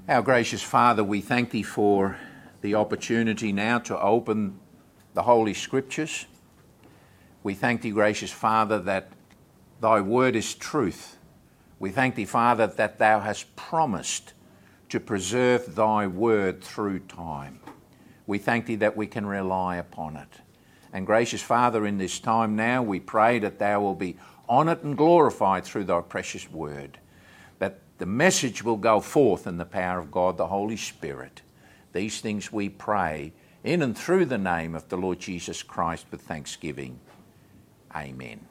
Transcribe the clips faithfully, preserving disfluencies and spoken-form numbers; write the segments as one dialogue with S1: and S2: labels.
S1: Our gracious Father, we thank Thee for the opportunity now to open the Holy Scriptures. We thank Thee, gracious Father, that Thy word is truth. We thank Thee, Father, that Thou hast promised to preserve Thy word through time. We thank Thee that we can rely upon it. And gracious Father, in this time now, we pray that Thou will be honoured and glorified through Thy precious word, that the message will go forth in the power of God, the Holy Spirit. These things we pray in and through the name of the Lord Jesus Christ with thanksgiving. Amen.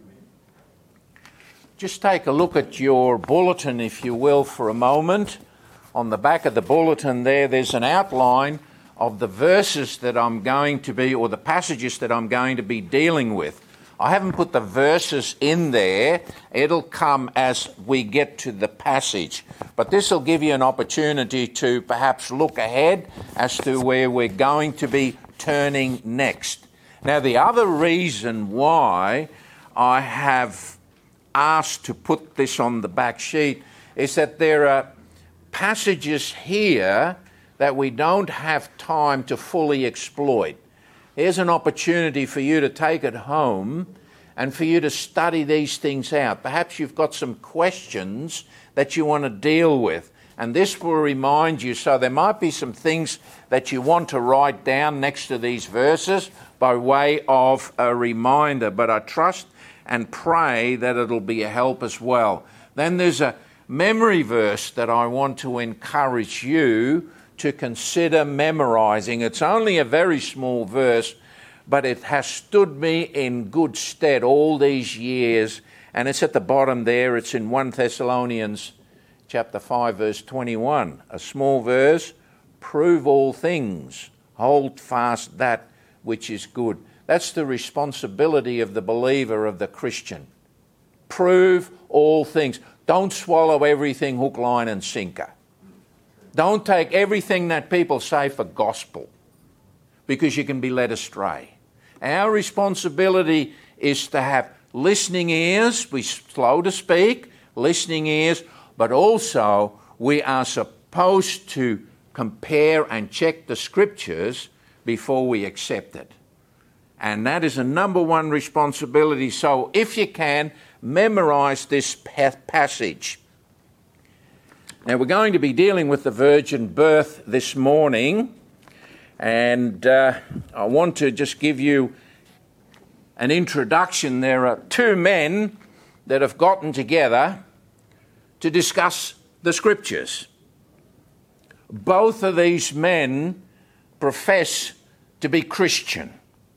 S1: Just take a look at your bulletin, if you will, for a moment. On the back of the bulletin there, there's an outline of the verses that I'm going to be, or the passages that I'm going to be dealing with. I haven't put the verses in there. It'll come as we get to the passage. But this will give you an opportunity to perhaps look ahead as to where we're going to be turning next. Now, the other reason why I have asked to put this on the back sheet is that there are passages here that we don't have time to fully exploit. Here's an opportunity for you to take it home and for you to study these things out. Perhaps you've got some questions that you want to deal with, and this will remind you. So there might be some things that you want to write down next to these verses by way of a reminder, but I trust and pray that it'll be a help as well. Then there's a memory verse that I want to encourage you to consider memorizing. It's only a very small verse, but it has stood me in good stead all these years, and it's at the bottom there. It's in First Thessalonians chapter five, verse twenty-one. A small verse: prove all things, hold fast that which is good. That's the responsibility of the believer, of the Christian. Prove all things. Don't swallow everything hook, line and sinker. Don't take everything that people say for gospel, because you can be led astray. Our responsibility is to have listening ears. We're slow to speak, listening ears, but also we are supposed to compare and check the Scriptures before we accept it. And that is a number one responsibility. So if you can, memorize this passage. Now, we're going to be dealing with the virgin birth this morning, and uh, I want to just give you an introduction. There are two men that have gotten together to discuss the Scriptures. Both of these men profess to be Christian.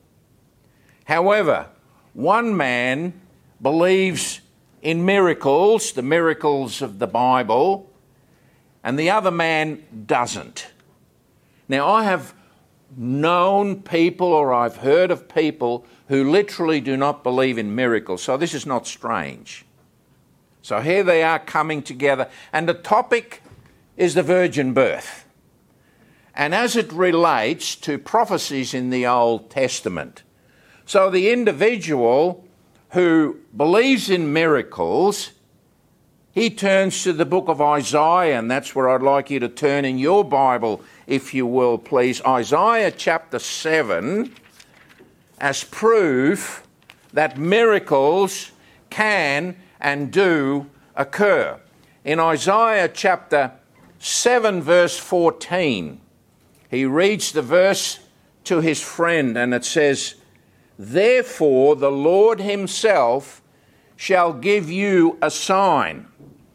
S1: However, one man believes in miracles, the miracles of the Bible, and the other man doesn't. Now, I have known people, or I've heard of people, who literally do not believe in miracles, so this is not strange. So here they are coming together, and the topic is the virgin birth, and as it relates to prophecies in the Old Testament. So the individual who believes in miracles, he turns to the book of Isaiah, and that's where I'd like you to turn in your Bible, if you will, please. Isaiah chapter seven, as proof that miracles can and do occur. In Isaiah chapter seven, verse fourteen, he reads the verse to his friend, and it says, "Therefore the Lord himself shall give you a sign.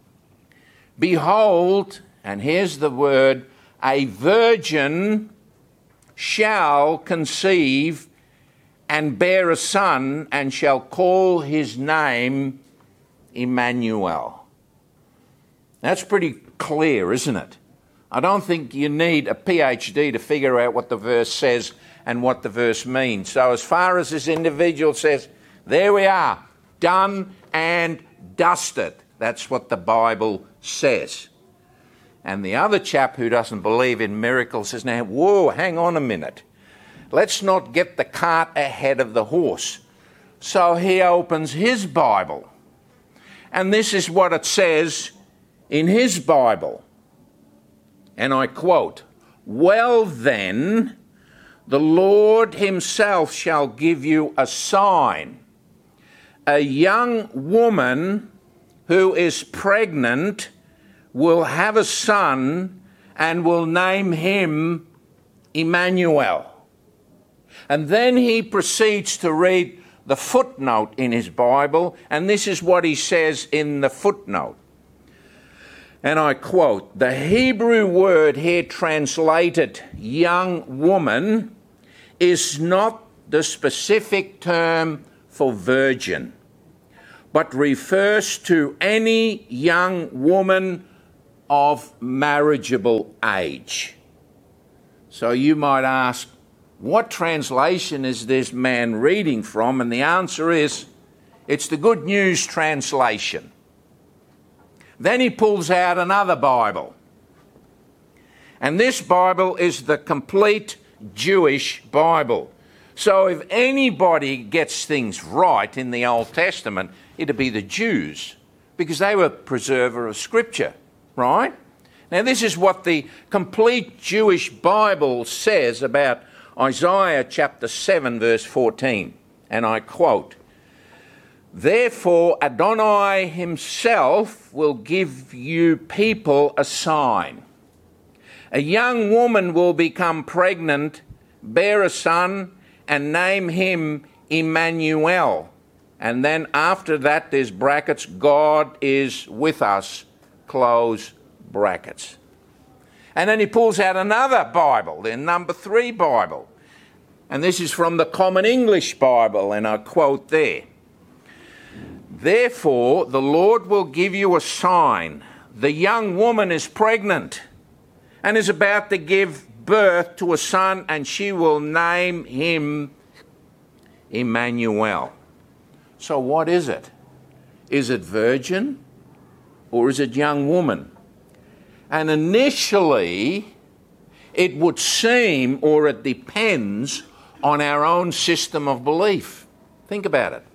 S1: Behold," and here's the word, "a virgin shall conceive and bear a son, and shall call his name Emmanuel." That's pretty clear, isn't it? I don't think you need a P H D to figure out what the verse says and what the verse means. So as far as this individual says, there we are, done and dusted. That's what the Bible says. And the other chap who doesn't believe in miracles says, now, whoa, hang on a minute. Let's not get the cart ahead of the horse. So he opens his Bible. And this is what it says in his Bible. and I quote, "Well then, the Lord himself shall give you a sign. A young woman who is pregnant will have a son and will name him Emmanuel." And then he proceeds to read the footnote in his Bible, and this is what he says in the footnote. And I quote, "The Hebrew word here translated young woman is not the specific term for virgin, but refers to any young woman of marriageable age." So you might ask, what translation is this man reading from? And the answer is, it's the Good News translation. Then he pulls out another Bible. And this Bible is the complete Jewish Bible. So if anybody gets things right in the Old Testament, it'd be the Jews, because they were preserver of Scripture, right? Now this is what the complete Jewish Bible says about Isaiah chapter seven verse fourteen, and I quote, "Therefore Adonai himself will give you people a sign. A young woman will become pregnant, bear a son, and name him Emmanuel." And then after that there's brackets, "God is with us," close brackets. And then he pulls out another Bible, the number three Bible. And this is from the Common English Bible, and I quote there, "Therefore the Lord will give you a sign. The young woman is pregnant and is about to give birth to a son, and she will name him Emmanuel." So what is it? Is it virgin or is it young woman? And initially, it would seem, or it depends, on our own system of belief. Think about it.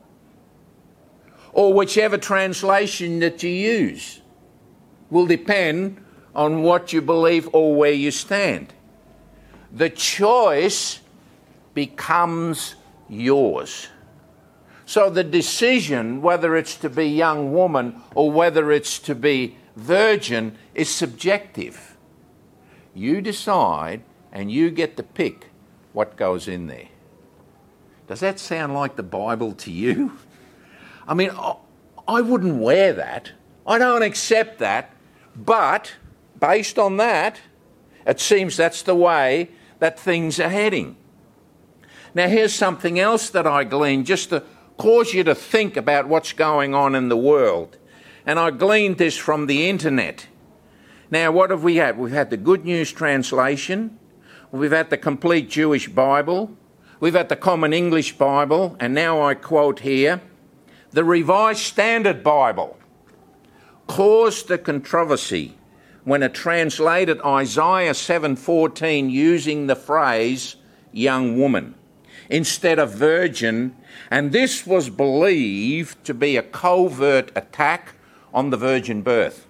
S1: Or whichever translation that you use will depend on what you believe or where you stand. The choice becomes yours. So the decision, whether it's to be young woman or whether it's to be virgin, is subjective. You decide and you get to pick what goes in there. Does that sound like the Bible to you? I mean, I wouldn't wear that. I don't accept that. But based on that, it seems that's the way that things are heading. Now here's something else that I gleaned just to cause you to think about what's going on in the world. And I gleaned this from the internet. Now what have we had? We've had the Good News translation. We've had the complete Jewish Bible. We've had the Common English Bible. And now I quote here, the Revised Standard Bible caused the controversy when it translated Isaiah seven fourteen using the phrase young woman instead of virgin, and this was believed to be a covert attack on the virgin birth.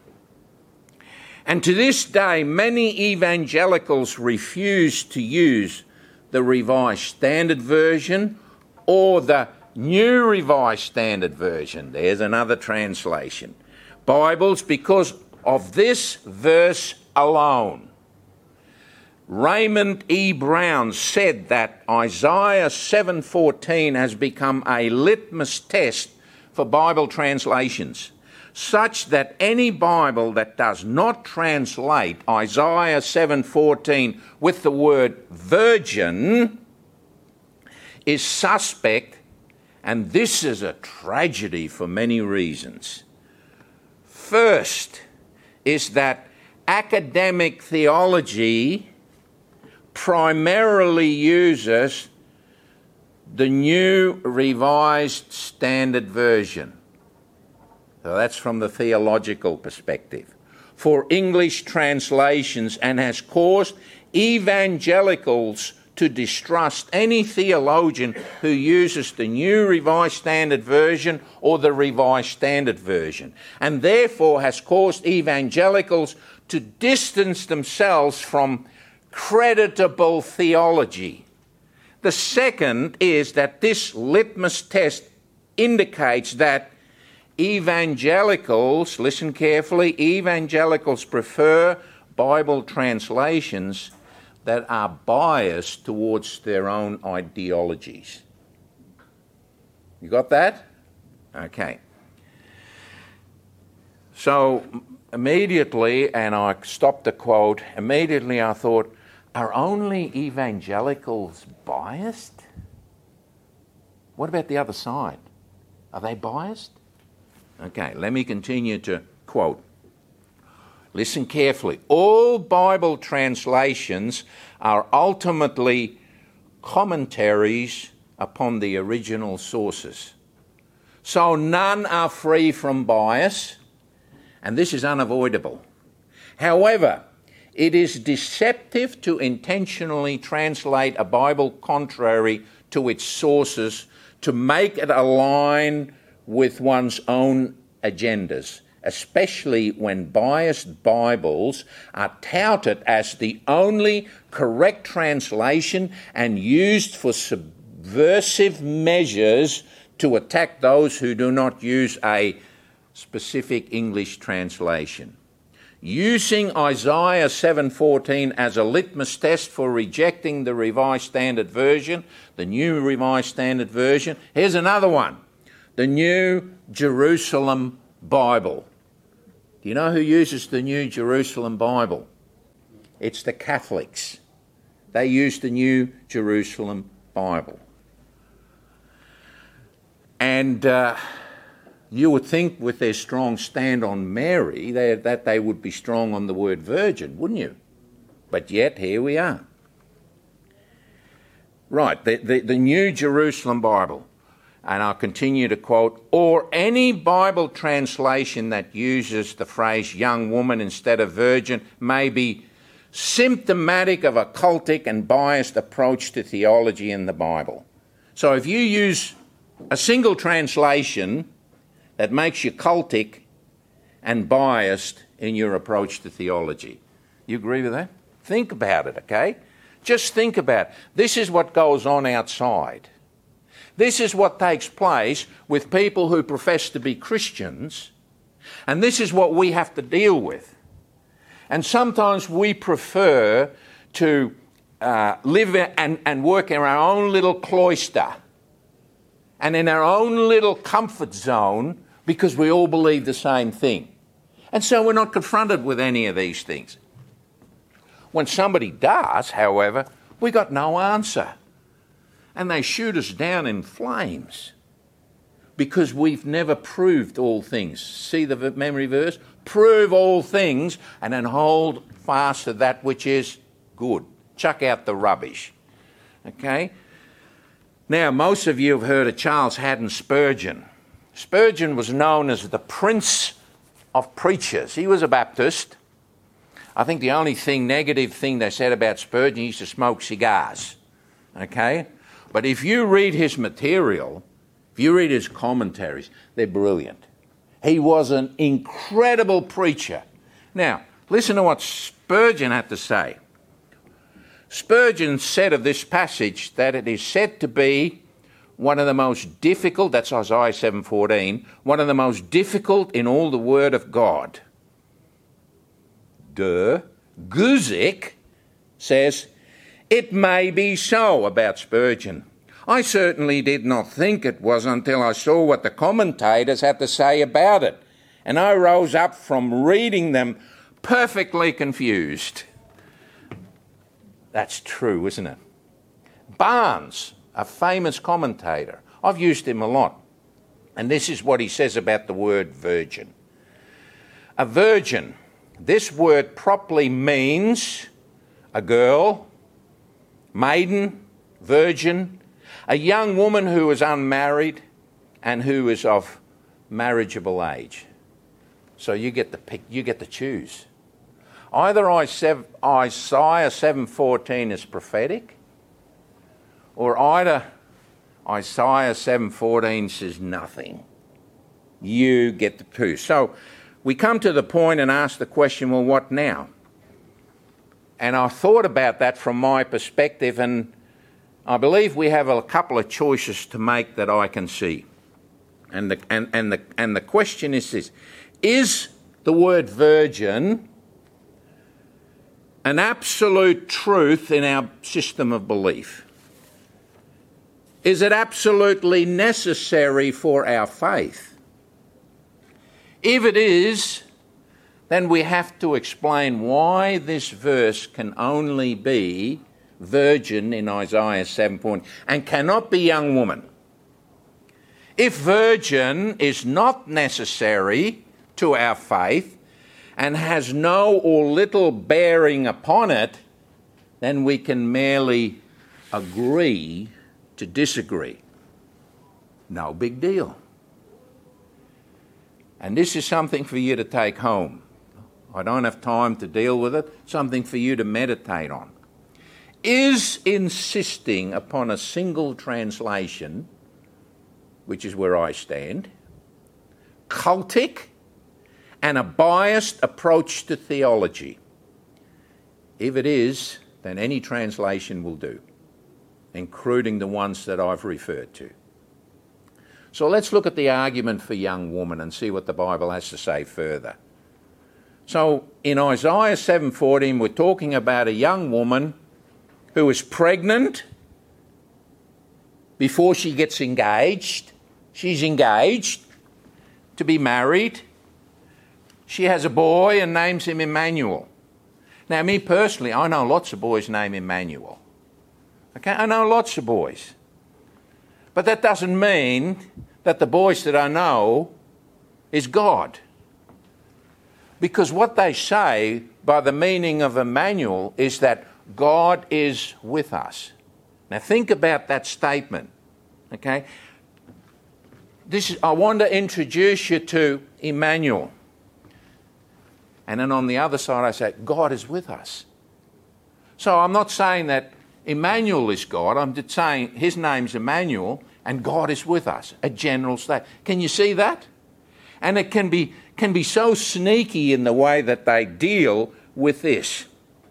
S1: And to this day, many evangelicals refuse to use the Revised Standard Version or the New Revised Standard Version. There's another translation. Bibles because of this verse alone. Raymond E. Brown said that Isaiah seven fourteen has become a litmus test for Bible translations, such that any Bible that does not translate Isaiah seven fourteen with the word virgin is suspect, and this is a tragedy for many reasons. First is that academic theology primarily uses the New Revised Standard Version. So that's from the theological perspective, for English translations, and has caused evangelicals to distrust any theologian who uses the New Revised Standard Version or the Revised Standard Version, and therefore has caused evangelicals to distance themselves from creditable theology. The second is that this litmus test indicates that evangelicals, listen carefully, evangelicals prefer Bible translations that are biased towards their own ideologies. You got that? Okay. So immediately, and I stopped the quote, immediately I thought, are only evangelicals biased? What about the other side? Are they biased? Okay, let me continue to quote. Listen carefully. All Bible translations are ultimately commentaries upon the original sources. So none are free from bias, and this is unavoidable. However, it is deceptive to intentionally translate a Bible contrary to its sources to make it align with one's own agendas, especially when biased Bibles are touted as the only correct translation and used for subversive measures to attack those who do not use a specific English translation. Using Isaiah seven fourteen as a litmus test for rejecting the Revised Standard Version, the New Revised Standard Version, here's another one, the New Jerusalem Bible. Do you know who uses the New Jerusalem Bible? It's the Catholics. They use the New Jerusalem Bible. And uh, you would think with their strong stand on Mary they, that they would be strong on the word virgin, wouldn't you? But yet, here we are. Right, the, the, the New Jerusalem Bible. And I'll continue to quote, or any Bible translation that uses the phrase young woman instead of virgin may be symptomatic of a cultic and biased approach to theology in the Bible. So if you use a single translation that makes you cultic and biased in your approach to theology, you agree with that? Think about it, okay? Just think about it. This is what goes on outside. This is what takes place with people who profess to be Christians, and this is what we have to deal with. And sometimes we prefer to uh, live and, and work in our own little cloister and in our own little comfort zone because we all believe the same thing. And so we're not confronted with any of these things. When somebody does, however, we got no answer. And they shoot us down in flames because we've never proved all things. See the memory verse? Prove all things and then hold fast to that which is good. Chuck out the rubbish. Okay? Now, most of you have heard of Charles Haddon Spurgeon. Spurgeon was known as the Prince of Preachers. He was a Baptist. I think the only thing, negative thing they said about Spurgeon, he used to smoke cigars. Okay? But if you read his material, if you read his commentaries, they're brilliant. He was an incredible preacher. Now, listen to what Spurgeon had to say. Spurgeon said of this passage that it is said to be one of the most difficult, that's Isaiah seven fourteen, one of the most difficult in all the Word of God. Duh. Guzik says, it may be so about Spurgeon. I certainly did not think it was until I saw what the commentators had to say about it, and I rose up from reading them perfectly confused. That's true, isn't it? Barnes, a famous commentator, I've used him a lot, and this is what he says about the word virgin. A virgin, this word properly means a girl, maiden, virgin, a young woman who is unmarried and who is of marriageable age. So you get to pick, you get to choose. Either Isaiah seven fourteen is prophetic, or either Isaiah seven fourteen says nothing. You get to choose. So we come to the point and ask the question, well, what now? And I thought about that from my perspective, and I believe we have a couple of choices to make that I can see. And the, and, and the, and the question is this: is the word virgin an absolute truth in our system of belief? Is it absolutely necessary for our faith? If it is, then we have to explain why this verse can only be virgin in Isaiah seven fourteen and cannot be young woman. If virgin is not necessary to our faith and has no or little bearing upon it, then we can merely agree to disagree. No big deal. And this is something for you to take home. I don't have time to deal with it. Something for you to meditate on. Is insisting upon a single translation, which is where I stand, cultic and a biased approach to theology? If it is, then any translation will do, including the ones that I've referred to. So let's look at the argument for young woman and see what the Bible has to say further. So in Isaiah seven fourteen, we're talking about a young woman who is pregnant before she gets engaged. She's engaged to be married. She has a boy and names him Emmanuel. Now, me personally, I know lots of boys named Emmanuel. Okay, I know lots of boys. But that doesn't mean that the boys that I know is God. Because what they say by the meaning of Emmanuel is that God is with us. Now think about that statement, okay? This is, I want to introduce you to Emmanuel. And then on the other side I say, God is with us. So I'm not saying that Emmanuel is God, I'm just saying his name's Emmanuel and God is with us, a general statement. Can you see that? And it can be, can be so sneaky in the way that they deal with this.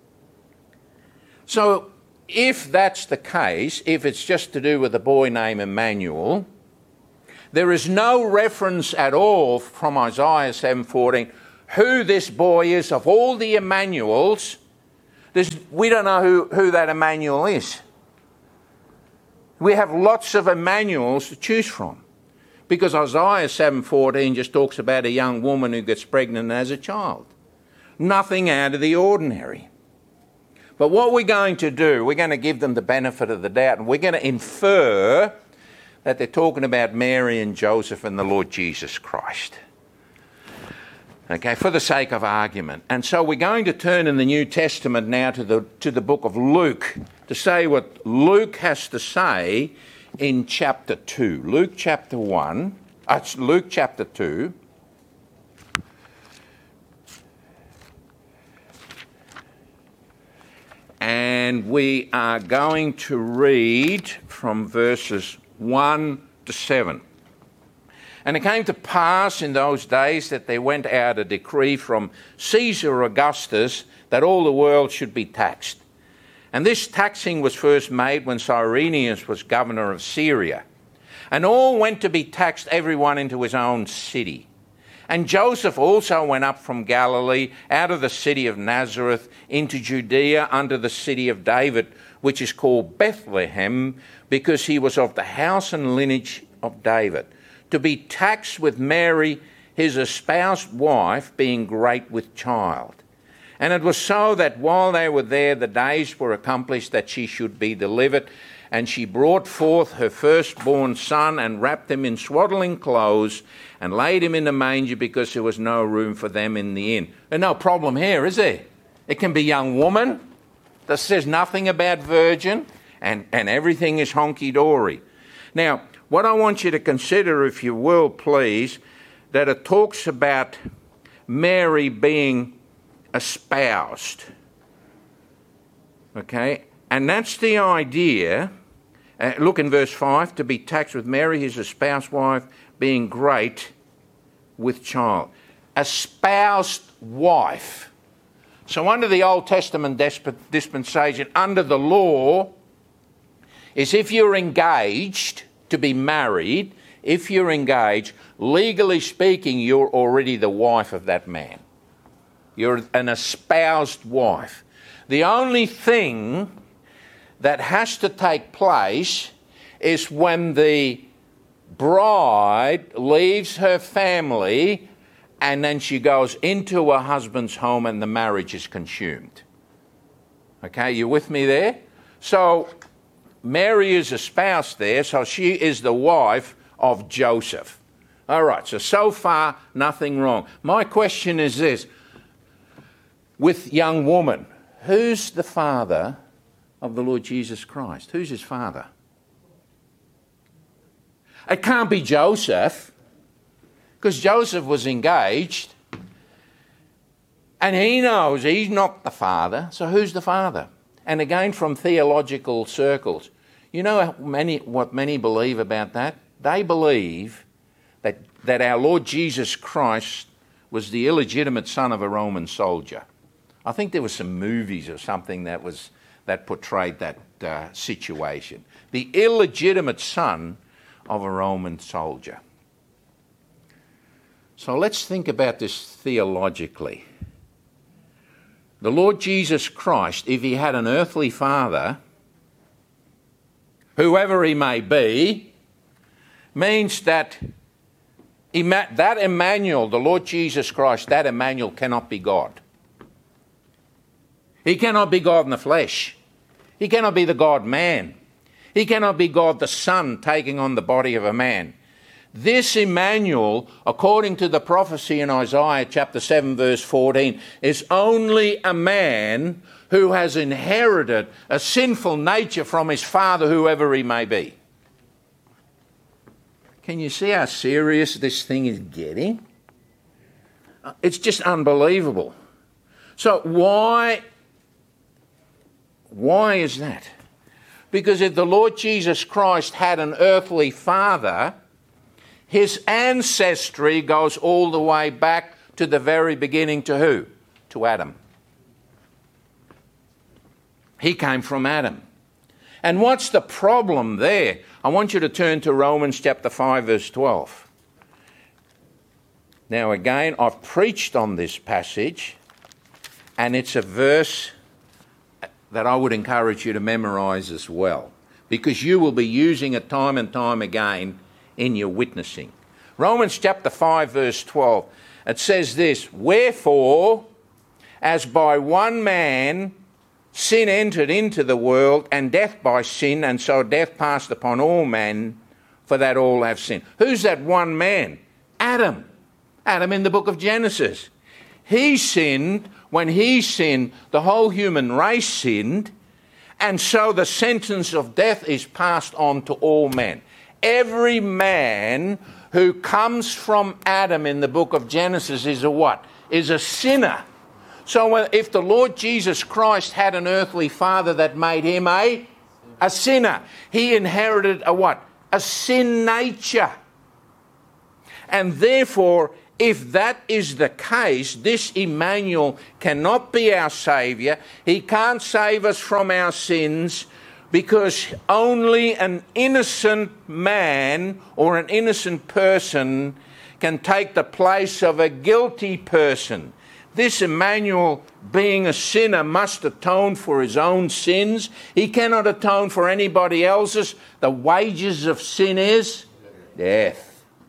S1: So if that's the case, if it's just to do with a boy named Emmanuel, there is no reference at all from Isaiah seven fourteen who this boy is. Of all the Emmanuels, we don't know who, who that Emmanuel is. We have lots of Emmanuels to choose from, because Isaiah seven fourteen just talks about a young woman who gets pregnant as a child. Nothing out of the ordinary. But what we're going to do, we're going to give them the benefit of the doubt, and we're going to infer that they're talking about Mary and Joseph and the Lord Jesus Christ. Okay, for the sake of argument. And so we're going to turn in the New Testament now to the, to the book of Luke to say what Luke has to say in chapter two. Luke chapter one, uh, Luke chapter two. And we are going to read from verses one to seven. And it came to pass in those days that there went out a decree from Caesar Augustus that all the world should be taxed. And this taxing was first made when Cyrenius was governor of Syria. And all went to be taxed, everyone into his own city. And Joseph also went up from Galilee, out of the city of Nazareth, into Judea, unto the city of David, which is called Bethlehem, because he was of the house and lineage of David, to be taxed with Mary, his espoused wife, being great with child. And it was so that while they were there, the days were accomplished that she should be delivered. And she brought forth her firstborn son and wrapped him in swaddling clothes and laid him in a manger, because there was no room for them in the inn. There's no problem here, is there? It can be young woman. This says nothing about virgin, and, and everything is honky-dory. Now, what I want you to consider, if you will, please, that it talks about Mary being espoused. Okay? And that's the idea. Uh, look in verse five, to be taxed with Mary, his espoused wife, being great with child. espoused wife. So under the Old Testament dispensation, under the law, is if you're engaged to be married, if you're engaged, legally speaking, you're already the wife of that man. You're an espoused wife. The only thing that has to take place is when the bride leaves her family and then she goes into her husband's home and the marriage is consumed. Okay, you with me there? So Mary is espoused there, so she is the wife of Joseph. All right, so so far nothing wrong. My question is this. With young woman, who's the father of the Lord Jesus Christ? Who's his father? It can't be Joseph, because Joseph was engaged and he knows he's not the father, so who's the father? And again, from theological circles, you know many, what many believe about that? They believe that, that our Lord Jesus Christ was the illegitimate son of a Roman soldier. I think there were some movies or something that was that portrayed that uh, situation. The illegitimate son of a Roman soldier. So let's think about this theologically. The Lord Jesus Christ, if he had an earthly father, whoever he may be, means that that Emmanuel, the Lord Jesus Christ, that Emmanuel cannot be God. He cannot be God in the flesh. He cannot be the God-man. He cannot be God the Son taking on the body of a man. This Emmanuel, according to the prophecy in Isaiah chapter seven verse fourteen, is only a man who has inherited a sinful nature from his father, whoever he may be. Can you see how serious this thing is getting? It's just unbelievable. So why, why is that? Because if the Lord Jesus Christ had an earthly father, his ancestry goes all the way back to the very beginning to who? To Adam. He came from Adam. And what's the problem there? I want you to turn to Romans chapter five verse twelve. Now again, I've preached on this passage, and it's a verse that I would encourage you to memorise as well, because you will be using it time and time again in your witnessing. Romans chapter five verse twelve, it says this, "Wherefore, as by one man sin entered into the world, and death by sin, and so death passed upon all men, for that all have sinned." Who's that one man? Adam. Adam in the book of Genesis. He sinned. When he sinned, the whole human race sinned, and so the sentence of death is passed on to all men. Every man who comes from Adam in the book of Genesis is a what? Is a sinner. So if the Lord Jesus Christ had an earthly father that made him a, a sinner, he inherited a what? A sin nature. And therefore, if that is the case, this Emmanuel cannot be our Saviour. He can't save us from our sins, because only an innocent man or an innocent person can take the place of a guilty person. This Emmanuel, being a sinner, must atone for his own sins. He cannot atone for anybody else's. The wages of sin is death.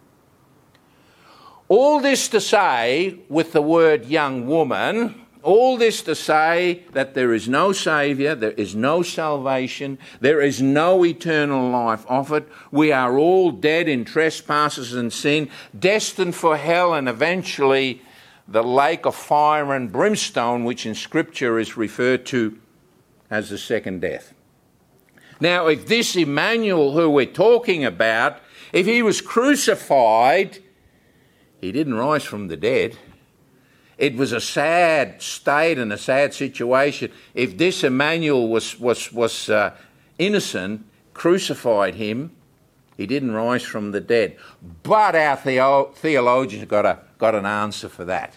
S1: All this to say, with the word young woman, all this to say that there is no Saviour, there is no salvation, there is no eternal life offered. We are all dead in trespasses and sin, destined for hell and eventually the lake of fire and brimstone, which in Scripture is referred to as the second death. Now, if this Emmanuel who we're talking about, if he was crucified, he didn't rise from the dead. It was a sad state and a sad situation. If this Emmanuel was was was uh, innocent, crucified him, he didn't rise from the dead. But our theo- theologians got a got an answer for that.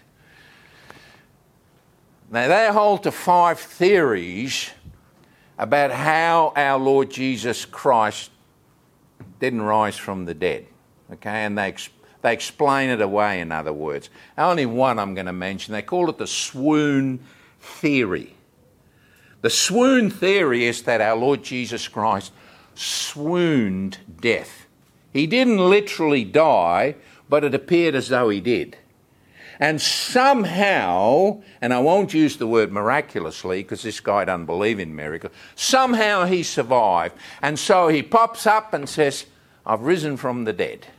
S1: Now, they hold to five theories about how our Lord Jesus Christ didn't rise from the dead. Okay, and they, ex- they explain it away, in other words. Only one I'm going to mention. They call it the swoon theory. The swoon theory is that our Lord Jesus Christ swooned death. He didn't literally die, but it appeared as though he did. And somehow, and I won't use the word miraculously because this guy doesn't believe in miracles, somehow he survived. And so he pops up and says, I've risen from the dead.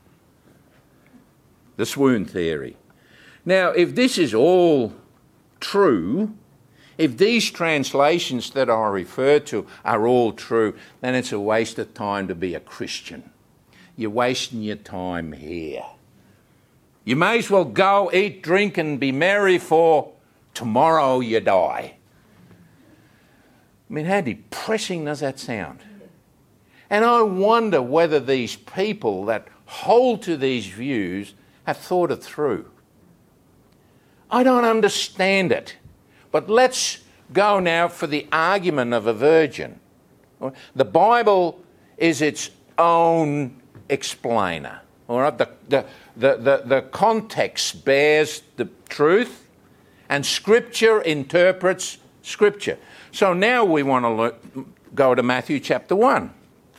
S1: The swoon theory. Now, if this is all true, if these translations that I refer to are all true, then it's a waste of time to be a Christian. You're wasting your time here. You may as well go, eat, drink and be merry, for tomorrow you die. I mean, how depressing does that sound? And I wonder whether these people that hold to these views have thought it through. I don't understand it. But let's go now for the argument of a virgin. The Bible is its own explainer. All right? The, the, the, the, the context bears the truth, and Scripture interprets Scripture. So now we want to look, go to Matthew chapter one.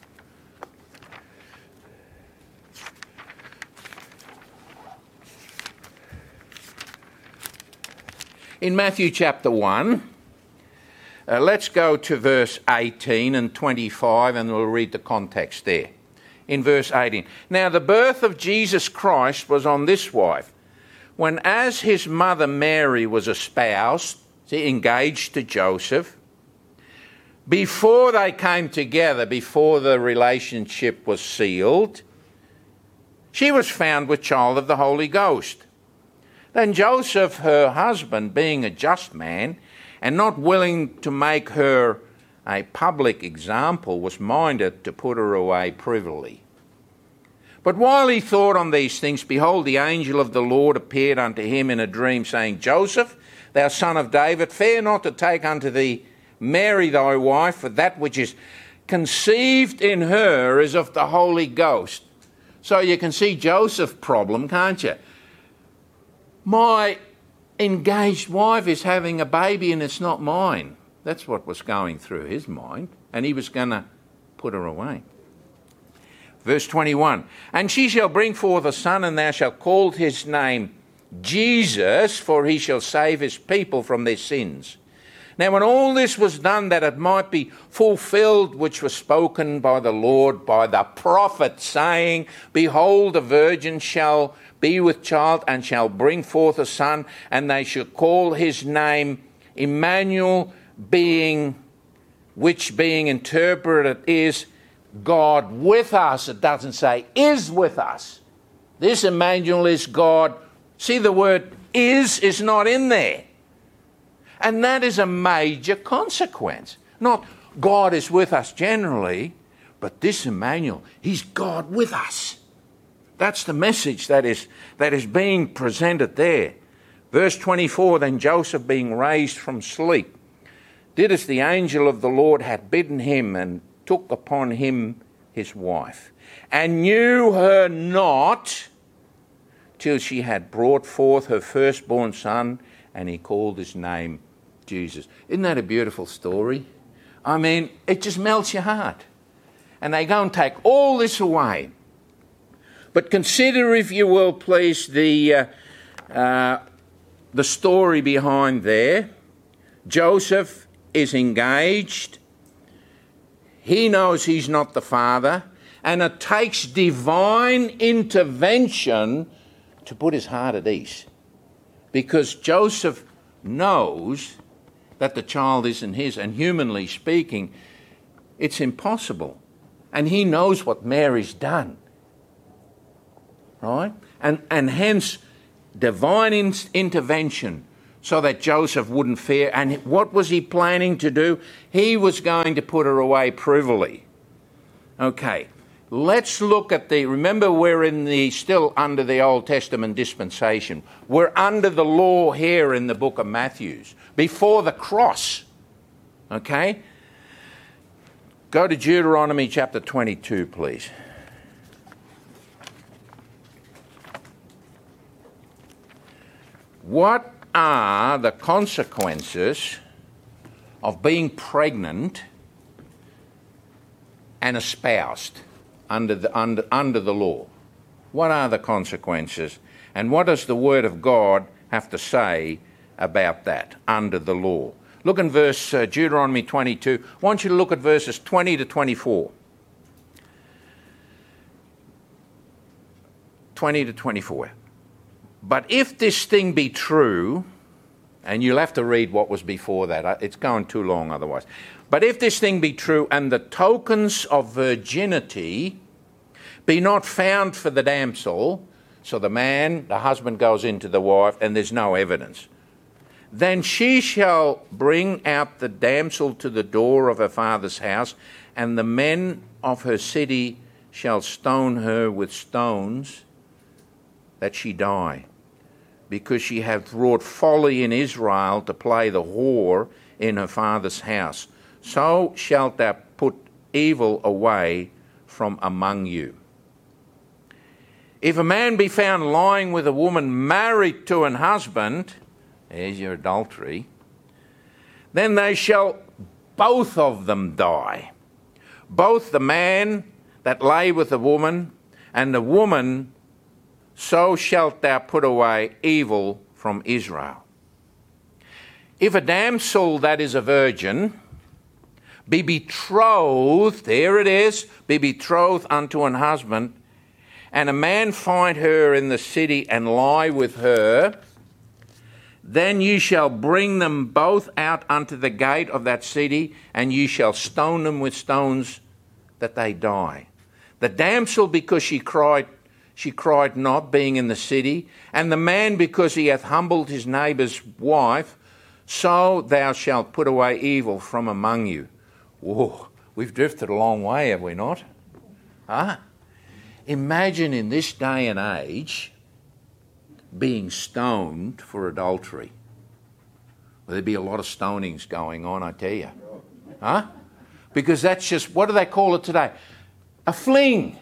S1: In Matthew chapter one, uh, let's go to verse eighteen and twenty-five, and we'll read the context there. In verse eighteen, now the birth of Jesus Christ was on this wise. When as his mother Mary was espoused, see, engaged to Joseph, before they came together, before the relationship was sealed, she was found with child of the Holy Ghost. Then Joseph, her husband, being a just man, and not willing to make her a public example, was minded to put her away privily. But while he thought on these things, behold, the angel of the Lord appeared unto him in a dream, saying, Joseph, thou son of David, fear not to take unto thee Mary thy wife, for that which is conceived in her is of the Holy Ghost. So you can see Joseph's problem, can't you? My engaged wife is having a baby and it's not mine. That's what was going through his mind. And he was going to put her away. Verse twenty-one, and she shall bring forth a son, and thou shalt call his name Jesus, for he shall save his people from their sins. Now when all this was done, that it might be fulfilled, which was spoken by the Lord by the prophet, saying, behold, a virgin shall be with child, and shall bring forth a son, and they shall call his name Emmanuel, being, which being interpreted is God with us. It doesn't say is with us. This Emmanuel is God. See, the word is is not in there. And that is a major consequence. Not God is with us generally, but this Emmanuel, he's God with us. That's the message that is, that is being presented there. Verse twenty-four, then Joseph, being raised from sleep, did as the angel of the Lord had bidden him, and took upon him his wife, and knew her not till she had brought forth her firstborn son, and he called his name Jesus. Isn't that a beautiful story? I mean, it just melts your heart. And they go and take all this away. But consider, if you will, please, the uh, uh, the story behind there. Joseph is engaged. He knows he's not the father. And it takes divine intervention to put his heart at ease. Because Joseph knows that the child isn't his. And humanly speaking, it's impossible. And he knows what Mary's done. Right? And and hence divine in- intervention so that Joseph wouldn't fear. And what was he planning to do? He was going to put her away privily. Okay. let's look at the, remember we're in the, still under the Old Testament dispensation. We're under the law here in the book of Matthew, before the cross. Okay? Go to Deuteronomy chapter twenty-two, please. What are the consequences of being pregnant and espoused under the, under, under the law? What are the consequences? And what does the Word of God have to say about that, under the law? Look in verse uh, Deuteronomy twenty-two. I want you to look at verses twenty to twenty-four. twenty to twenty-four. But if this thing be true, and you'll have to read what was before that, it's going too long otherwise. But if this thing be true, and the tokens of virginity be not found for the damsel, so the man, the husband goes into the wife, and there's no evidence, then she shall bring out the damsel to the door of her father's house, and the men of her city shall stone her with stones, that she die, because she hath wrought folly in Israel to play the whore in her father's house. So shalt thou put evil away from among you. If a man be found lying with a woman married to an husband, there's your adultery, then they shall both of them die. Both the man that lay with the woman and the woman, so shalt thou put away evil from Israel. If a damsel that is a virgin be betrothed, there it is, be betrothed unto an husband, and a man find her in the city and lie with her, then you shall bring them both out unto the gate of that city, and you shall stone them with stones that they die. The damsel, because she cried, she cried not, being in the city, and the man, because he hath humbled his neighbour's wife, so thou shalt put away evil from among you. Whoa, we've drifted a long way, have we not? Huh? Imagine in this day and age being stoned for adultery. Well, there'd be a lot of stonings going on, I tell you. Huh? Because that's just, what do they call it today? A fling.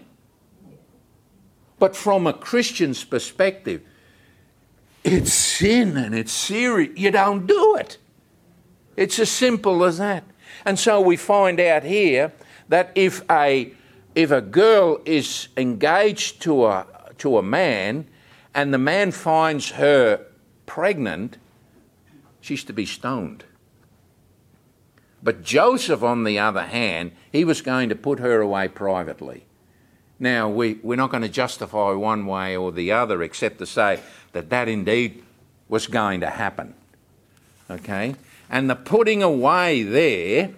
S1: But from a Christian's perspective, it's sin and it's serious. You don't do it. It's as simple as that. And so we find out here that if a if a girl is engaged to a to a man and the man finds her pregnant, she's to be stoned. But Joseph, on the other hand, he was going to put her away privately. Now, we, we're not going to justify one way or the other except to say that that indeed was going to happen. Okay? And the putting away there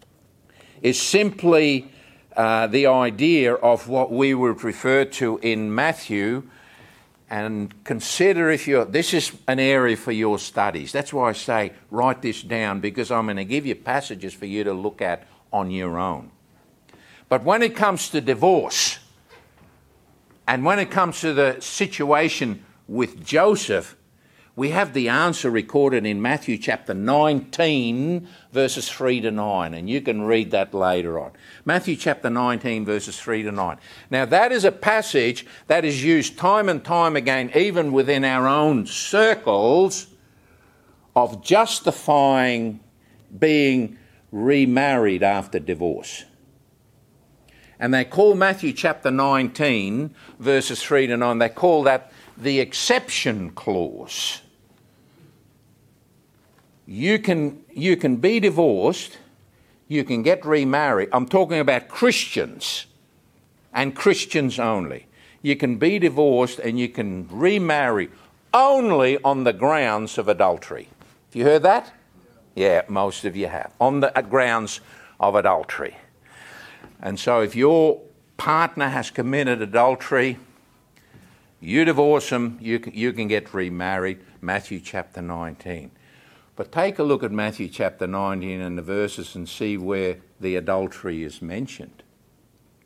S1: is simply uh, the idea of what we would refer to in Matthew. And consider if you're, this is an area for your studies. That's why I say write this down, because I'm going to give you passages for you to look at on your own. But when it comes to divorce, and when it comes to the situation with Joseph, we have the answer recorded in Matthew chapter nineteen, verses three to nine, and you can read that later on. Matthew chapter nineteen, verses three to nine. Now, that is a passage that is used time and time again, even within our own circles, of justifying being remarried after divorce. And they call Matthew chapter nineteen, verses three to nine, they call that the exception clause. You can, you can be divorced, you can get remarried. I'm talking about Christians and Christians only. You can be divorced and you can remarry only on the grounds of adultery. Have you heard that? Yeah, most of you have. On the grounds of adultery. And so if your partner has committed adultery, you divorce them, you can, you can get remarried. Matthew chapter nineteen. But take a look at Matthew chapter nineteen and the verses and see where the adultery is mentioned.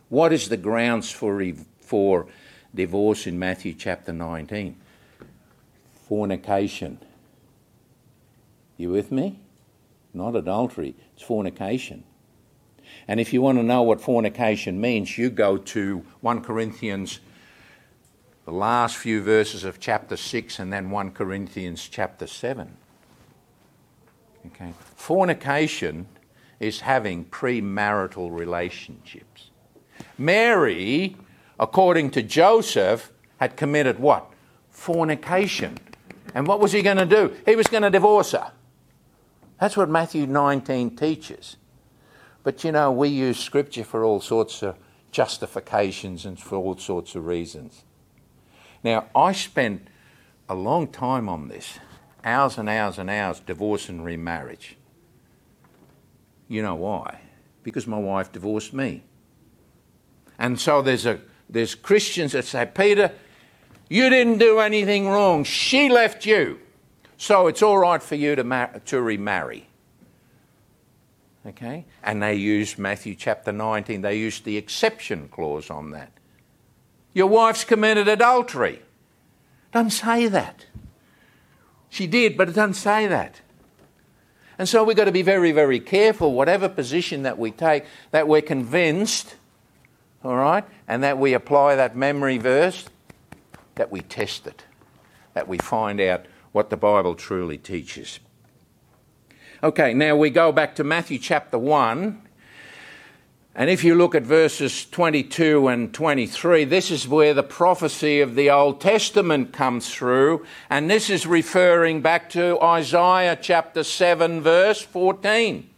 S1: What is the grounds for, re- for divorce in Matthew chapter nineteen? Fornication. You with me? Not adultery, it's fornication. And if you want to know what fornication means, you go to First Corinthians, the last few verses of chapter six, and then First Corinthians chapter seven. Okay. Fornication is having premarital relationships. Mary, according to Joseph, had committed what? Fornication. And what was he going to do? He was going to divorce her. That's what Matthew nineteen teaches. But you know, we use Scripture for all sorts of justifications and for all sorts of reasons. Now, I spent a long time on this. Hours and hours and hours, divorce and remarriage. You know why? Because my wife divorced me. And so there's a there's Christians that say, Peter, you didn't do anything wrong. She left you. So it's all right for you to mar- to remarry. Okay? And they use Matthew chapter nineteen. They use the exception clause on that. Your wife's committed adultery. Doesn't say that. She did, but it doesn't say that. And so we've got to be very, very careful, whatever position that we take, that we're convinced, all right, and that we apply that memory verse, that we test it, that we find out what the Bible truly teaches. Okay, now we go back to Matthew chapter one, and if you look at verses twenty-two and twenty-three, this is where the prophecy of the Old Testament comes through, and this is referring back to Isaiah chapter seven, verse fourteen.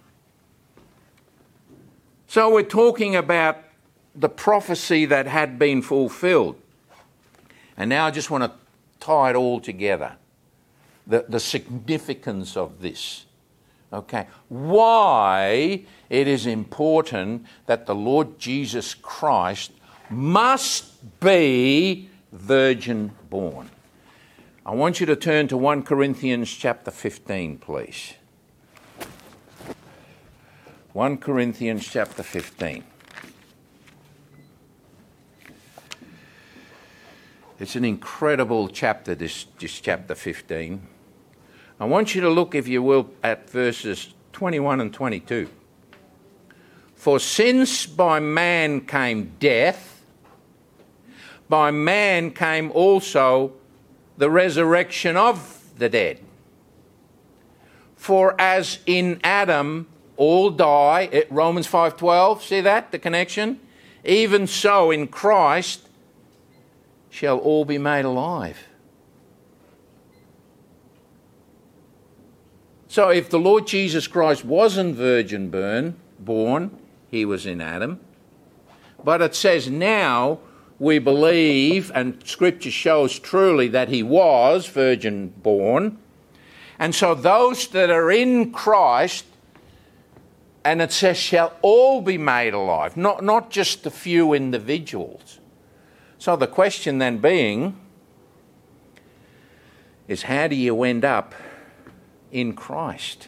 S1: So we're talking about the prophecy that had been fulfilled. And now I just want to tie it all together, the, the significance of this. Okay, why it is important that the Lord Jesus Christ must be virgin born. I want you to turn to First Corinthians chapter fifteen, please. First Corinthians chapter fifteen. It's an incredible chapter, this, this chapter fifteen. I want you to look, if you will, at verses twenty-one and twenty-two. For since by man came death, by man came also the resurrection of the dead. For as in Adam all die, Romans five twelve, see that, the connection? Even so in Christ shall all be made alive. So if the Lord Jesus Christ wasn't virgin born, born, he was in Adam. But it says now we believe, and Scripture shows truly that he was virgin born. And so those that are in Christ, and it says shall all be made alive, not, not just a few individuals. So the question then being is, how do you end up in Christ?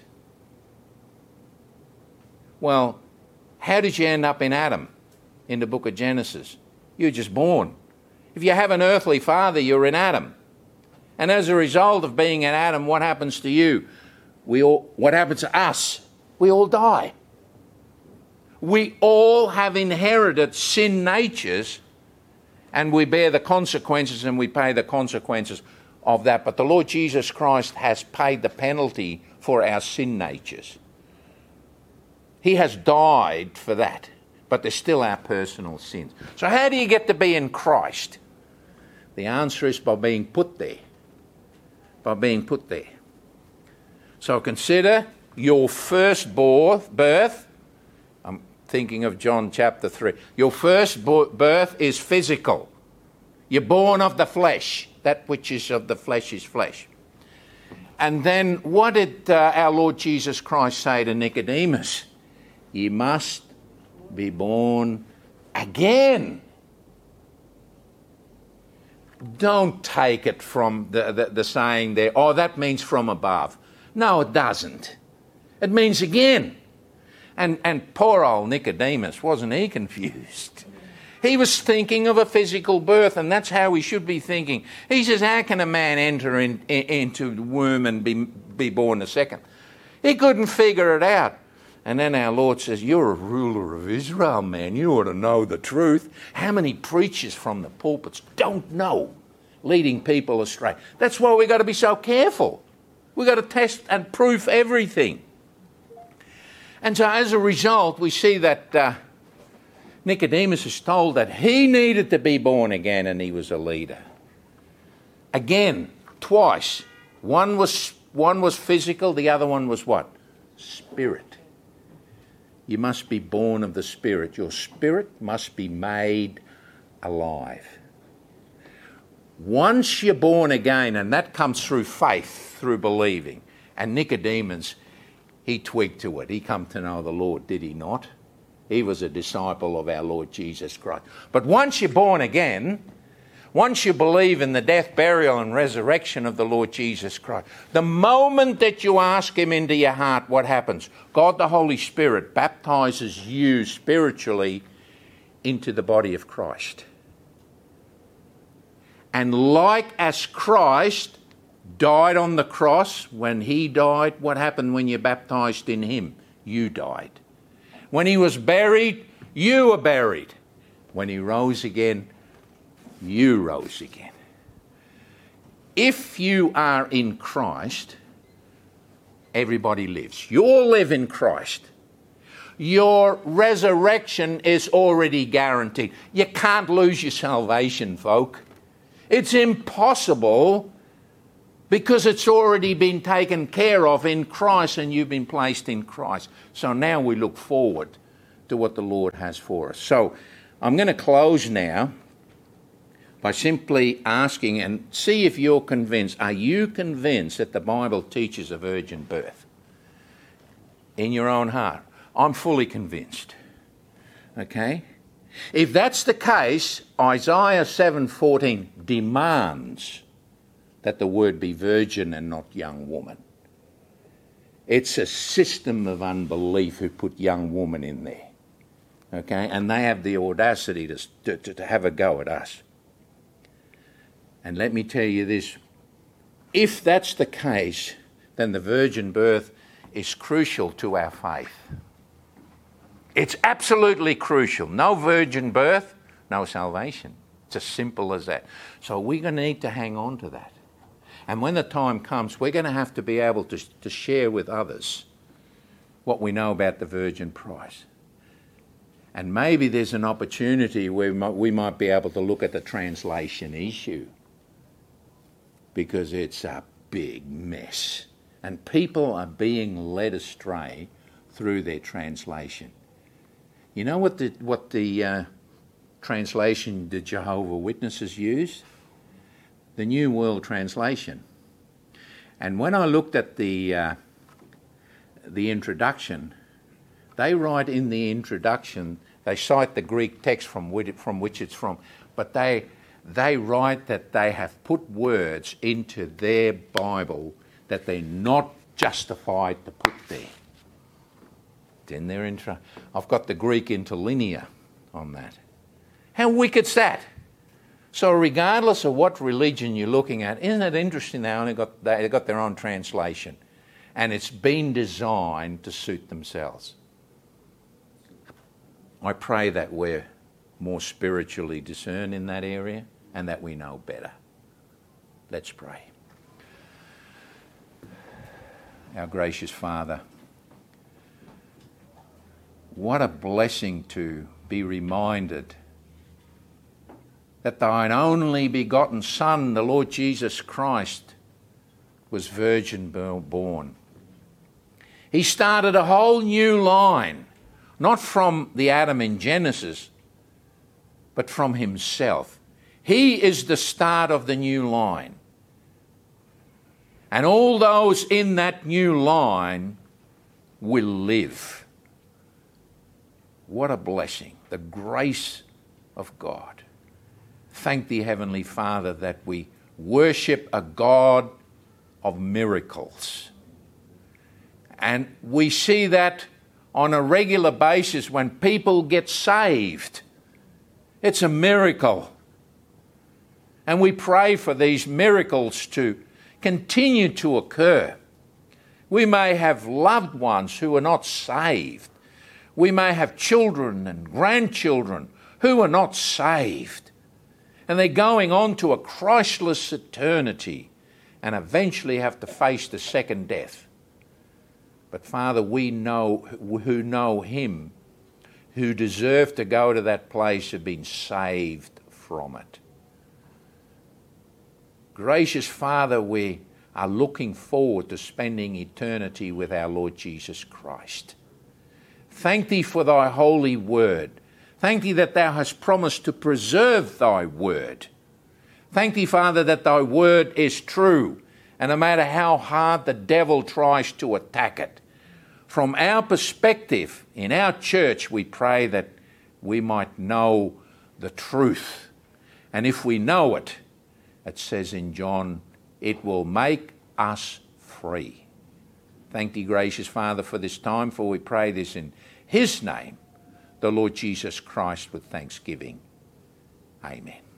S1: Well, how did you end up in Adam in the book of Genesis? You're just born. If you have an earthly father, you're in Adam. And as a result of being in Adam, what happens to you? We all, what happens to us? We all die. We all have inherited sin natures, and we bear the consequences and we pay the consequences of that. But the Lord Jesus Christ has paid the penalty for our sin natures. He has died for that, but they're still our personal sins. So how do you get to be in Christ? The answer is by being put there. By being put there. So consider your first birth. I'm thinking of John chapter three. Your first birth is physical. You're born of the flesh. That which is of the flesh is flesh. And then what did uh, our Lord Jesus Christ say to Nicodemus? You must be born again. Don't take it from the, the, the saying there, oh, that means from above. No, it doesn't. It means again. And, and poor old Nicodemus, wasn't he confused? He was thinking of a physical birth, and that's how we should be thinking. He says, how can a man enter in, in, into the womb and be, be born a second? He couldn't figure it out. And then our Lord says, you're a ruler of Israel, man. You ought to know the truth. How many preachers from the pulpits don't know, leading people astray? That's why we've got to be so careful. We've got to test and proof everything. And so as a result, we see that uh, Nicodemus is told that he needed to be born again, and he was a leader. Again, twice. One was, one was physical, the other one was what? Spirit. You must be born of the Spirit. Your spirit must be made alive. Once you're born again, and that comes through faith, through believing, and Nicodemus, he twigged to it. He come to know the Lord, did he not? He was a disciple of our Lord Jesus Christ. But once you're born again, once you believe in the death, burial and resurrection of the Lord Jesus Christ, the moment that you ask him into your heart, what happens? God the Holy Spirit baptizes you spiritually into the body of Christ. And like as Christ died on the cross, when he died, what happened when you're baptized in him? You died. When he was buried, you were buried. When he rose again, you rose again. If you are in Christ, everybody lives. You all live in Christ. Your resurrection is already guaranteed. You can't lose your salvation, folk. It's impossible, because it's already been taken care of in Christ, and you've been placed in Christ. So now we look forward to what the Lord has for us. So I'm going to close now by simply asking, and see if you're convinced. Are you convinced that the Bible teaches a virgin birth? In your own heart. I'm fully convinced. Okay? If that's the case, Isaiah seven fourteen demands that the word be virgin and not young woman. It's a system of unbelief who put young woman in there. Okay? And they have the audacity to, to, to have a go at us. And let me tell you this, if that's the case, then the virgin birth is crucial to our faith. It's absolutely crucial. No virgin birth, no salvation. It's as simple as that. So we're going to need to hang on to that. And when the time comes, we're going to have to be able to, to share with others what we know about the virgin price. And maybe there's an opportunity where we might, we might be able to look at the translation issue, because it's a big mess. And people are being led astray through their translation. You know what the, what the uh, translation the Jehovah's Witnesses use? The New World Translation. And when I looked at the, uh, the introduction, they write in the introduction, they cite the Greek text from which, from which it's from, but they... They write that they have put words into their Bible that they're not justified to put there. It's in their intro. I've got the Greek interlinear on that. How wicked's that? So regardless of what religion you're looking at, isn't it interesting they only got, they got their own translation, and it's been designed to suit themselves. I pray that we're more spiritually discerned in that area, and that we know better. Let's pray. Our gracious Father, what a blessing to be reminded that thine only begotten Son, the Lord Jesus Christ, was virgin born. He started a whole new line, not from the Adam in Genesis, but from himself. He is the start of the new line. And all those in that new line will live. What a blessing. The grace of God. Thank thee, Heavenly Father, that we worship a God of miracles. And we see that on a regular basis when people get saved. It's a miracle. And we pray for these miracles to continue to occur. We may have loved ones who are not saved. We may have children and grandchildren who are not saved. And they're going on to a Christless eternity and eventually have to face the second death. But Father, we know who know him, who deserve to go to that place, have been saved from it. Gracious Father, we are looking forward to spending eternity with our Lord Jesus Christ. Thank thee for thy holy word. Thank thee that thou hast promised to preserve thy word. Thank thee, Father, that thy word is true, and no matter how hard the devil tries to attack it, from our perspective in our church, we pray that we might know the truth. And if we know it, it says in John, it will make us free. Thank thee, gracious Father, for this time, for we pray this in his name, the Lord Jesus Christ, with thanksgiving. Amen.